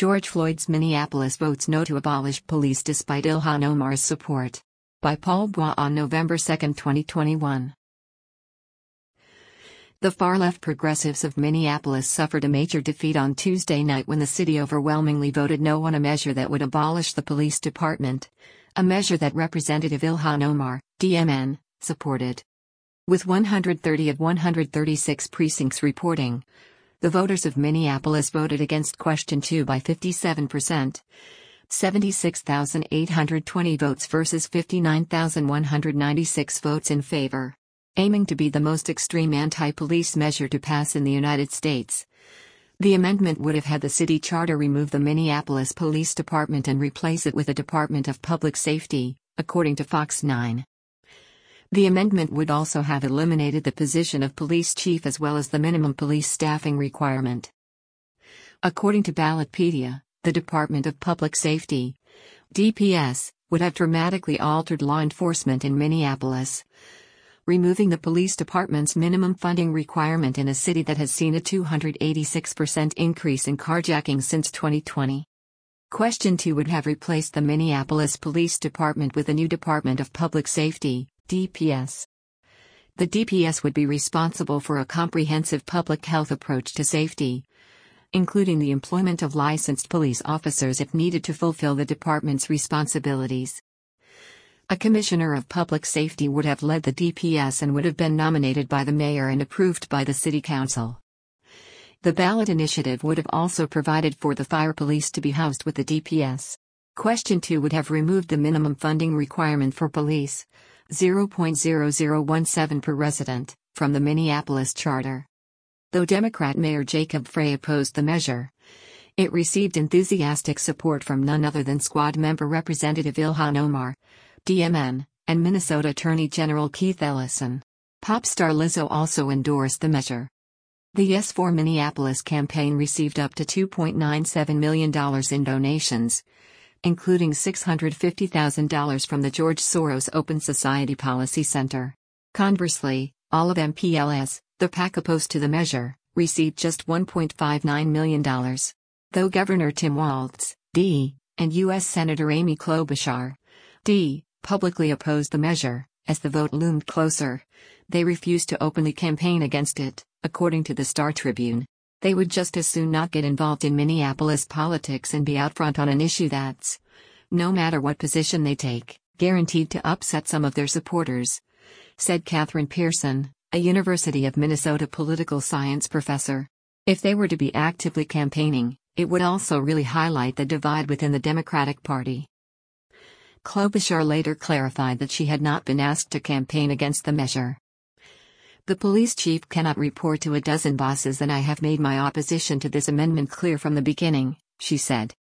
George Floyd's Minneapolis votes no to abolish police despite Ilhan Omar's support. By Paul Bois on November 2, 2021. The far-left progressives of Minneapolis suffered a major defeat on Tuesday night when the city overwhelmingly voted no on a measure that would abolish the police department, a measure that Representative Ilhan Omar, DMN, supported. With 130 of 136 precincts reporting, the voters of Minneapolis voted against Question 2 by 57%, 76,820 votes versus 59,196 votes in favor. Aiming to be the most extreme anti-police measure to pass in the United States, the amendment would have had the city charter remove the Minneapolis Police Department and replace it with a Department of Public Safety, according to Fox 9. The amendment would also have eliminated the position of police chief as well as the minimum police staffing requirement. According to Ballotpedia, the Department of Public Safety, DPS, would have dramatically altered law enforcement in Minneapolis, removing the police department's minimum funding requirement in a city that has seen a 286% increase in carjacking since 2020. Question 2 would have replaced the Minneapolis Police Department with a new Department of Public Safety, DPS. The DPS would be responsible for a comprehensive public health approach to safety, including the employment of licensed police officers if needed to fulfill the department's responsibilities. A commissioner of public safety would have led the DPS and would have been nominated by the mayor and approved by the city council. The ballot initiative would have also provided for the fire police to be housed with the DPS. Question 2 would have removed the minimum funding requirement for police, $0.0017 per resident, from the Minneapolis charter. Though Democrat Mayor Jacob Frey opposed the measure, it received enthusiastic support from none other than Squad member Representative Ilhan Omar, DMN, and Minnesota Attorney General Keith Ellison. Pop star Lizzo also endorsed the measure. The Yes for Minneapolis campaign received up to $2.97 million in donations, including $650,000 from the George Soros Open Society Policy Center. Conversely, all of MPLS, the PAC opposed to the measure, received just $1.59 million. Though Governor Tim Walz, D., and U.S. Senator Amy Klobuchar, D., publicly opposed the measure, as the vote loomed closer, they refused to openly campaign against it, according to the Star Tribune. They would just as soon not get involved in Minneapolis politics and be out front on an issue that's, no matter what position they take, guaranteed to upset some of their supporters, said Catherine Pearson, a University of Minnesota political science professor. If they were to be actively campaigning, it would also really highlight the divide within the Democratic Party. Klobuchar later clarified that she had not been asked to campaign against the measure. The police chief cannot report to a dozen bosses, and I have made my opposition to this amendment clear from the beginning, she said.